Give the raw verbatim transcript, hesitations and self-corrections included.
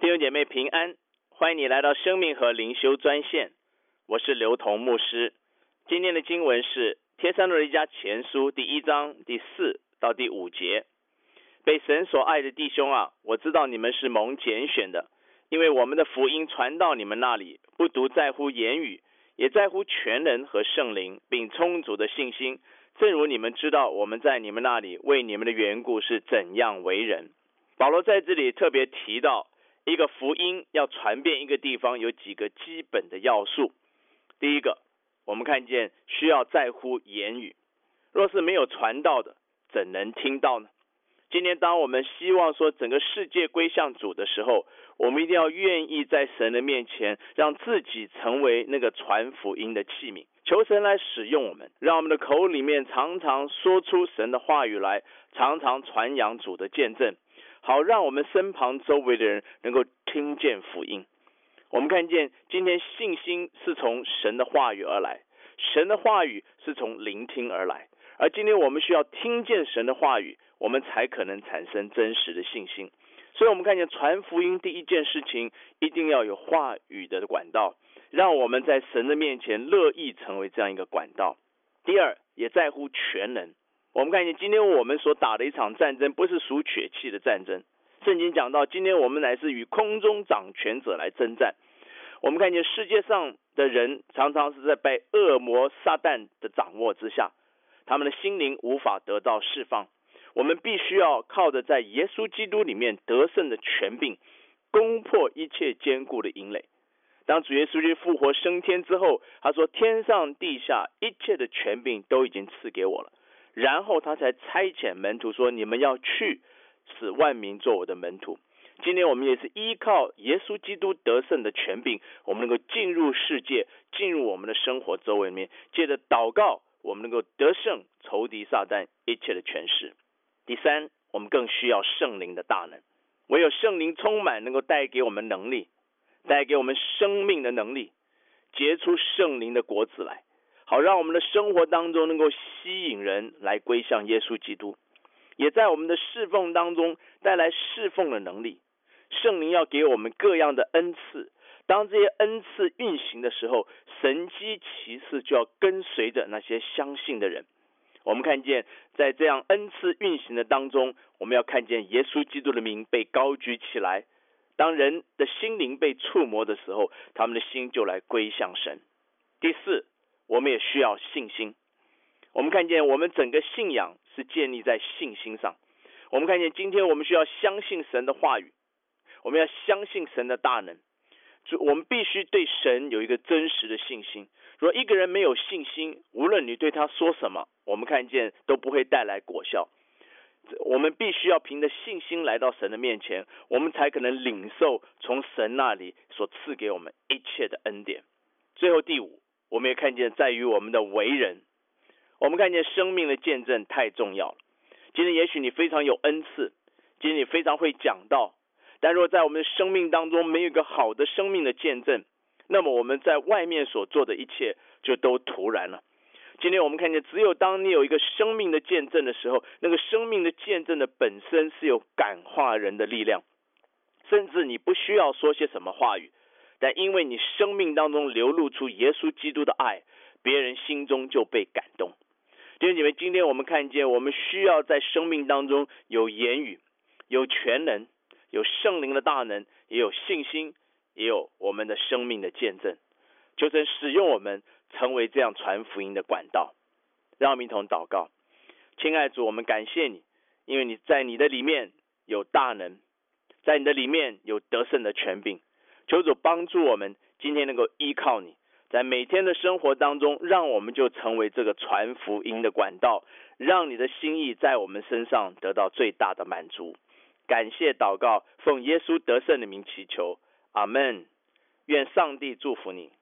弟兄姐妹平安，欢迎你来到生命和灵修专线，我是刘同牧师。今天的经文是帖撒罗尼迦前书第一章第四到第五节。被神所爱的弟兄啊，我知道你们是蒙拣选的，因为我们的福音传到你们那里，不独在乎言语，也在乎全能和圣灵，并充足的信心，正如你们知道我们在你们那里为你们的缘故是怎样为人。保罗在这里特别提到一个福音要传遍一个地方有几个基本的要素。第一个，我们看见需要在乎言语，若是没有传道的，怎能听到呢？今天当我们希望说整个世界归向主的时候，我们一定要愿意在神的面前让自己成为那个传福音的器皿，求神来使用我们，让我们的口里面常常说出神的话语来，常常传扬主的见证，好让我们身旁周围的人能够听见福音。我们看见今天信心是从神的话语而来，神的话语是从聆听而来，而今天我们需要听见神的话语，我们才可能产生真实的信心。所以我们看见传福音第一件事情一定要有话语的管道，让我们在神的面前乐意成为这样一个管道。第二，也在乎全能。我们看见今天我们所打的一场战争不是属血气的战争，圣经讲到今天我们乃是与空中掌权者来征战。我们看见世界上的人常常是在被恶魔撒旦的掌握之下，他们的心灵无法得到释放。我们必须要靠着在耶稣基督里面得胜的权柄，攻破一切坚固的营垒。当主耶稣基督复活升天之后，他说天上地下一切的权柄都已经赐给我了，然后他才差遣门徒说，你们要去使万民做我的门徒。今天我们也是依靠耶稣基督得胜的权柄，我们能够进入世界，进入我们的生活周围里面，借着祷告我们能够得胜仇敌撒旦一切的权势。第三，我们更需要圣灵的大能，唯有圣灵充满能够带给我们能力，带给我们生命的能力，结出圣灵的果子来，好让我们的生活当中能够吸引人来归向耶稣基督，也在我们的侍奉当中带来侍奉的能力。圣灵要给我们各样的恩赐，当这些恩赐运行的时候，神迹奇事就要跟随着那些相信的人。我们看见在这样恩赐运行的当中，我们要看见耶稣基督的名被高举起来，当人的心灵被触摸的时候，他们的心就来归向神。第四，我们也需要信心。我们看见我们整个信仰是建立在信心上。我们看见今天我们需要相信神的话语，我们要相信神的大能，我们必须对神有一个真实的信心。如果一个人没有信心，无论你对他说什么，我们看见都不会带来果效。我们必须要凭着信心来到神的面前，我们才可能领受从神那里所赐给我们一切的恩典。最后第五，我们也看见在于我们的为人。我们看见生命的见证太重要了。今天也许你非常有恩赐，今天你非常会讲道，但如果在我们的生命当中没有一个好的生命的见证，那么我们在外面所做的一切就都徒然了。今天我们看见只有当你有一个生命的见证的时候，那个生命的见证的本身是有感化人的力量，甚至你不需要说些什么话语，但因为你生命当中流露出耶稣基督的爱，别人心中就被感动。弟兄姐妹，今天我们看见我们需要在生命当中有言语，有全能，有圣灵的大能，也有信心，也有我们的生命的见证。求神使用我们成为这样传福音的管道。让我们一同祷告。亲爱的主，我们感谢你，因为你在你的里面有大能，在你的里面有得胜的权柄。求主帮助我们今天能够依靠你，在每天的生活当中，让我们就成为这个传福音的管道，让你的心意在我们身上得到最大的满足。感谢祷告，奉耶稣得胜的名祈求，阿们。愿上帝祝福你。